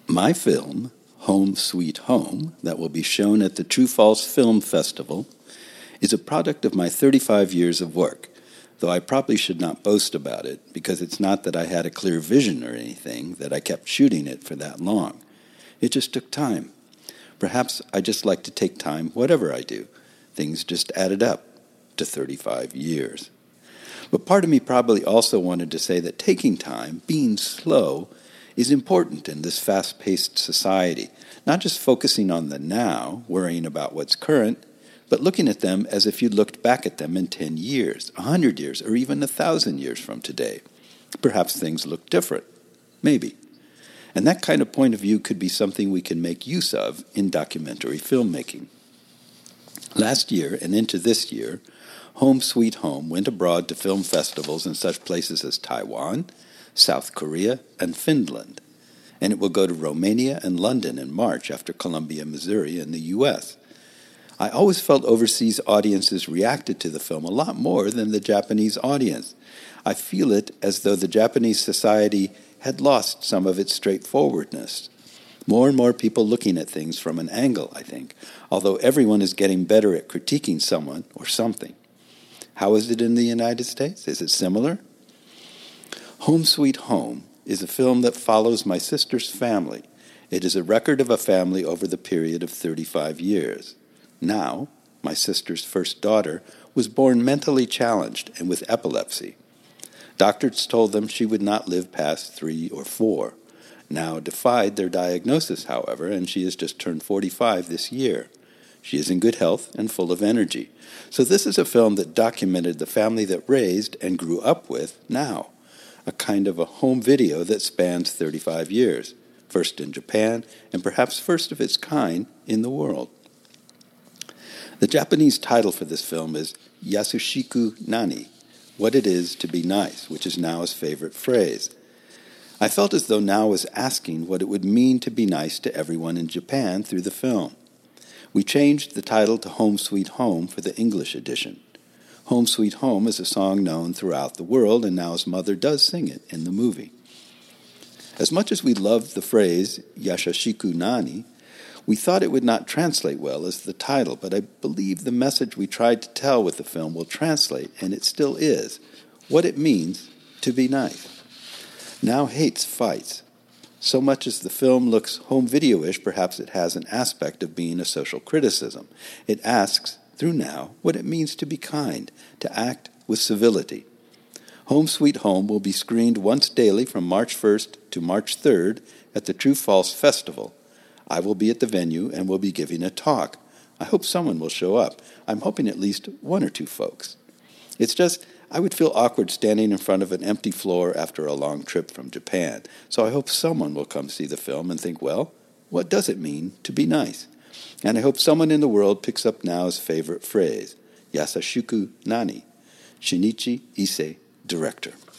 My film, Home Sweet Home, that will be shown at the True False Film Festival, is a product of my 35 years of work, though I probably should not boast about it, because it's not that I had a clear vision or anything, that I kept shooting it for that long. It just took time. Perhaps I just like to take time whatever I do. Things just added up to 35 years. But part of me probably also wanted to say that taking time, being slow, is important in this fast-paced society, not just focusing on the now, worrying about what's current, but looking at them as if you'd looked back at them in 10 years, 100 years, or even 1,000 years from today. Perhaps things look different. Maybe. And that kind of point of view could be something we can make use of in documentary filmmaking. Last year and into this year, Home Sweet Home went abroad to film festivals in such places as Taiwan, South Korea, and Finland. And it will go to Romania and London in March after Columbia, Missouri, in the U.S. I always felt overseas audiences reacted to the film a lot more than the Japanese audience. I feel it as though the Japanese society had lost some of its straightforwardness. More and more people looking at things from an angle, I think, although everyone is getting better at critiquing someone or something. How is it in the United States? Is it similar? Home Sweet Home is a film that follows my sister's family. It is a record of a family over the period of 35 years. Now, my sister's first daughter was born mentally challenged and with epilepsy. Doctors told them she would not live past 3 or 4. Now defied their diagnosis, however, and she has just turned 45 this year. She is in good health and full of energy. So this is a film that documented the family that raised and grew up with now. A kind of a home video that spans 35 years, first in Japan, and perhaps first of its kind in the world. The Japanese title for this film is Yasushiku Nani, What It Is to Be Nice, which is Nao's favorite phrase. I felt as though Nao was asking what it would mean to be nice to everyone in Japan through the film. We changed the title to Home Sweet Home for the English edition. Home Sweet Home is a song known throughout the world, and Nao's mother does sing it in the movie. As much as we loved the phrase Yasashiku Nani, we thought it would not translate well as the title, but I believe the message we tried to tell with the film will translate, and it still is, what it means to be nice. Nao hates fights. So much as the film looks home video-ish, perhaps it has an aspect of being a social criticism. It asks, through Nao, what it means to be kind, to act with civility. Home Sweet Home will be screened once daily from March 1st to March 3rd at the True False Festival. I will be at the venue and will be giving a talk. I hope someone will show up. I'm hoping at least 1 or 2 folks. It's just, I would feel awkward standing in front of an empty floor after a long trip from Japan. So I hope someone will come see the film and think, well, what does it mean to be nice? And I hope someone in the world picks up Nao's favorite phrase, Yasashiku Nani, Shinichi Ise, director.